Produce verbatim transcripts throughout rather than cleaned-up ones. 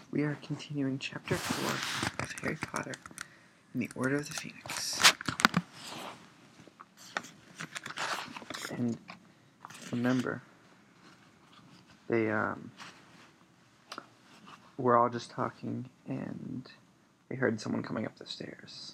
We are continuing Chapter four of Harry Potter and the Order of the Phoenix. And remember, they um, were all just talking and they heard someone coming up the stairs.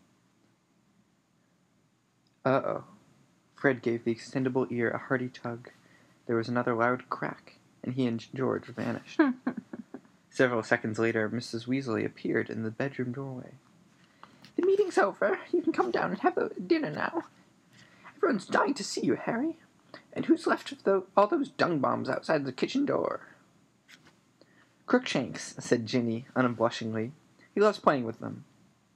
Uh-oh. Fred gave the extendable ear a hearty tug. There was another loud crack, and he and George vanished. Several seconds later, Missus Weasley appeared in the bedroom doorway. The meeting's over. You can come down and have a dinner now. Everyone's dying to see you, Harry. And who's left of the, all those dung bombs outside the kitchen door? Crookshanks, said Ginny unblushingly. He loves playing with them.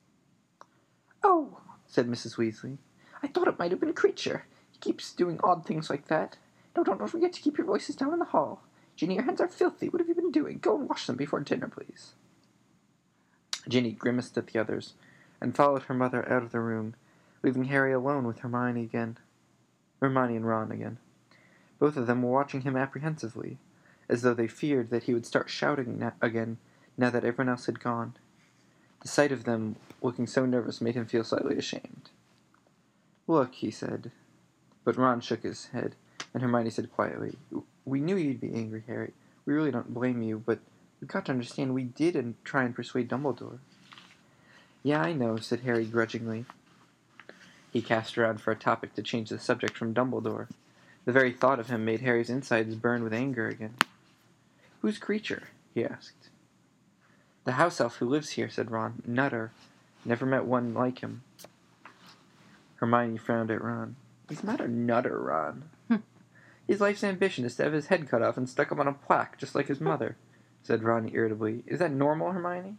Oh, said Missus Weasley. I thought it might have been Creature. He keeps doing odd things like that. No, don't, don't forget to keep your voices down in the hall. Ginny, your hands are filthy. What have you been doing? Go and wash them before dinner, please. Ginny grimaced at the others and followed her mother out of the room, leaving Harry alone with Hermione again. Hermione and Ron again. Both of them were watching him apprehensively, as though they feared that he would start shouting na- again now that everyone else had gone. The sight of them looking so nervous made him feel slightly ashamed. Look, he said. But Ron shook his head, and Hermione said quietly, We knew you'd be angry, Harry. We really don't blame you, but you've got to understand we did and try and persuade Dumbledore. Yeah, I know, said Harry grudgingly. He cast around for a topic to change the subject from Dumbledore. The very thought of him made Harry's insides burn with anger again. Who's Creature? He asked. The house elf who lives here, said Ron. Nutter. Never met one like him. Hermione frowned at Ron. He's not a nutter, Ron. His life's ambition is to have his head cut off and stuck up on a plaque, just like his mother, said Ron irritably. Is that normal, Hermione?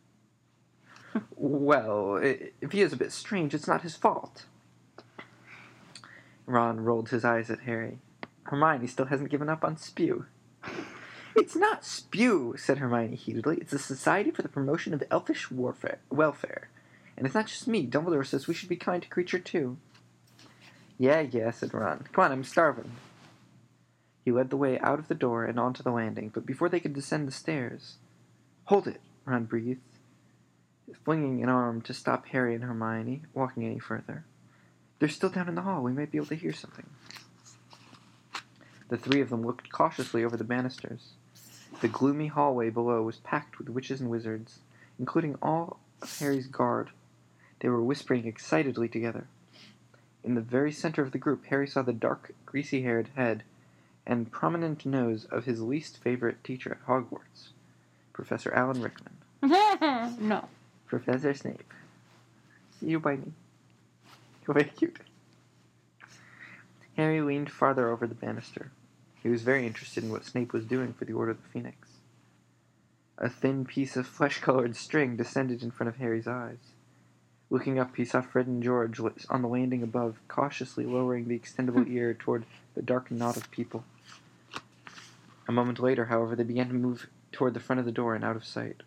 Well, if he is a bit strange, it's not his fault. Ron rolled his eyes at Harry. Hermione still hasn't given up on Spew. It's not Spew, said Hermione heatedly. It's the Society for the Promotion of Elfish Warfare, Welfare. And it's not just me. Dumbledore says we should be kind to Creature, too. Yeah, yeah, said Ron. Come on, I'm starving. He led the way out of the door and onto the landing, but before they could descend the stairs... Hold it, Ron breathed, flinging an arm to stop Harry and Hermione walking any further. They're still down in the hall. We might be able to hear something. The three of them looked cautiously over the banisters. The gloomy hallway below was packed with witches and wizards, including all of Harry's guard. They were whispering excitedly together. In the very center of the group, Harry saw the dark, greasy-haired head and prominent nose of his least favorite teacher at Hogwarts, Professor Alan Rickman. No. Professor Snape. You by me. You're very cute. Harry leaned farther over the banister. He was very interested in what Snape was doing for the Order of the Phoenix. A thin piece of flesh-colored string descended in front of Harry's eyes. Looking up, he saw Fred and George on the landing above, cautiously lowering the extendable ear toward the dark knot of people. A moment later, however, they began to move toward the front of the door and out of sight.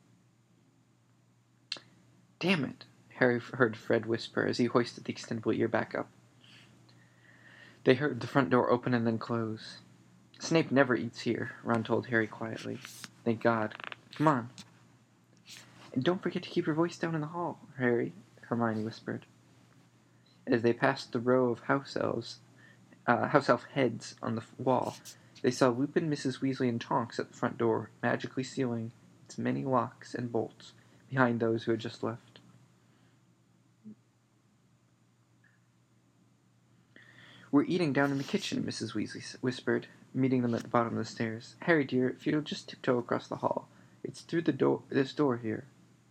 Damn it, Harry heard Fred whisper as he hoisted the extendable ear back up. They heard the front door open and then close. Snape never eats here, Ron told Harry quietly. Thank God. Come on. And don't forget to keep your voice down in the hall, Harry, Hermione whispered. As they passed the row of house elves, uh, house elf heads on the wall, they saw Lupin, Missus Weasley, and Tonks at the front door, magically sealing its many locks and bolts behind those who had just left. We're eating down in the kitchen, Missus Weasley whispered, meeting them at the bottom of the stairs. Harry, dear, if you'll just tiptoe across the hall. It's through the door, this door here.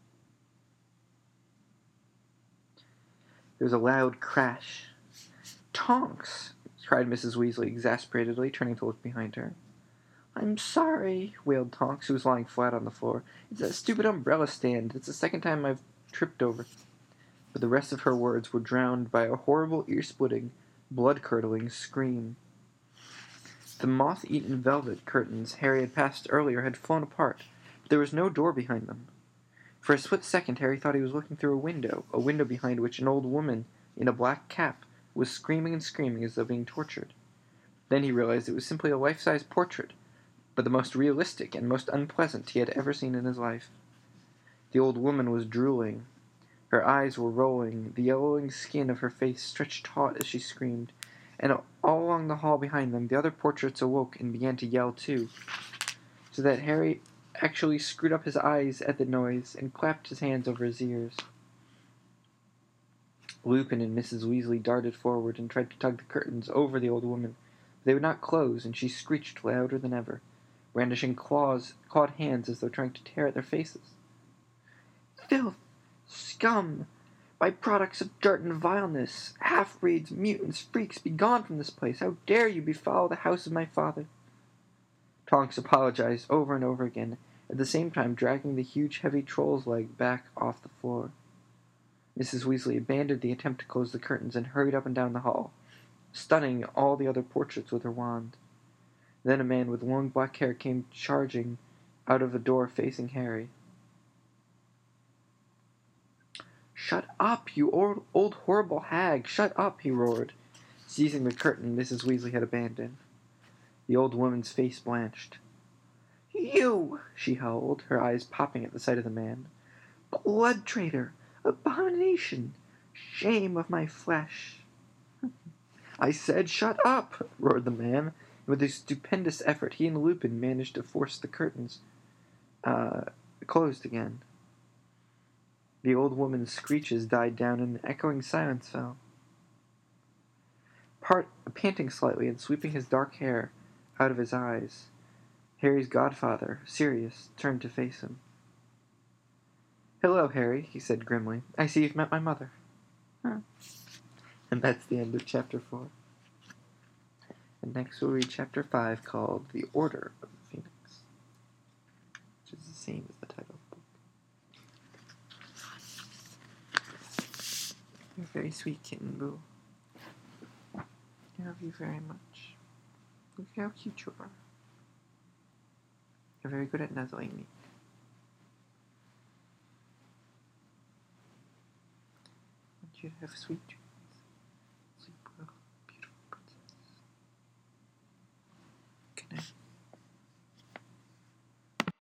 There was a loud crash. Tonks! Cried Missus Weasley exasperatedly, turning to look behind her. I'm sorry, wailed Tonks, who was lying flat on the floor. It's that stupid umbrella stand. It's the second time I've tripped over. But the rest of her words were drowned by a horrible, ear-splitting, blood-curdling scream. The moth-eaten velvet curtains Harry had passed earlier had flown apart, but there was no door behind them. For a split second, Harry thought he was looking through a window, a window behind which an old woman in a black cap was screaming and screaming as though being tortured. Then he realized it was simply a life-size portrait, but the most realistic and most unpleasant he had ever seen in his life. The old woman was drooling. Her eyes were rolling, the yellowing skin of her face stretched taut as she screamed, and all along the hall behind them the other portraits awoke and began to yell too, so that Harry actually screwed up his eyes at the noise and clapped his hands over his ears. Lupin and Missus Weasley darted forward and tried to tug the curtains over the old woman, but they would not close, and she screeched louder than ever, brandishing claws, clawed hands as though trying to tear at their faces. "Filth! Scum! By-products of dirt and vileness! Half-breeds, mutants, freaks, be gone from this place! How dare you befoul the house of my father!" Tonks apologized over and over again, at the same time dragging the huge heavy troll's leg back off the floor. Missus Weasley abandoned the attempt to close the curtains and hurried up and down the hall, stunning all the other portraits with her wand. Then a man with long black hair came charging out of a door facing Harry. "Shut up, you old, old horrible hag! Shut up!" he roared, seizing the curtain Missus Weasley had abandoned. The old woman's face blanched. "You!" she howled, her eyes popping at the sight of the man. "Blood traitor! Abomination! Shame of my flesh!" "I said shut up!" roared the man, and with a stupendous effort he and Lupin managed to force the curtains uh, closed again. The old woman's screeches died down and an echoing silence fell. Part, panting slightly and sweeping his dark hair out of his eyes, Harry's godfather, Sirius, turned to face him. "Hello, Harry," he said grimly. "I see you've met my mother." Huh. And that's the end of chapter four. And next we'll read chapter five, called The Order of the Phoenix, which is the same as the title of the book. You're very sweet, Kitten Boo. I love you very much. Look how cute you are. You're very good at nuzzling me. I want you to have sweet dreams.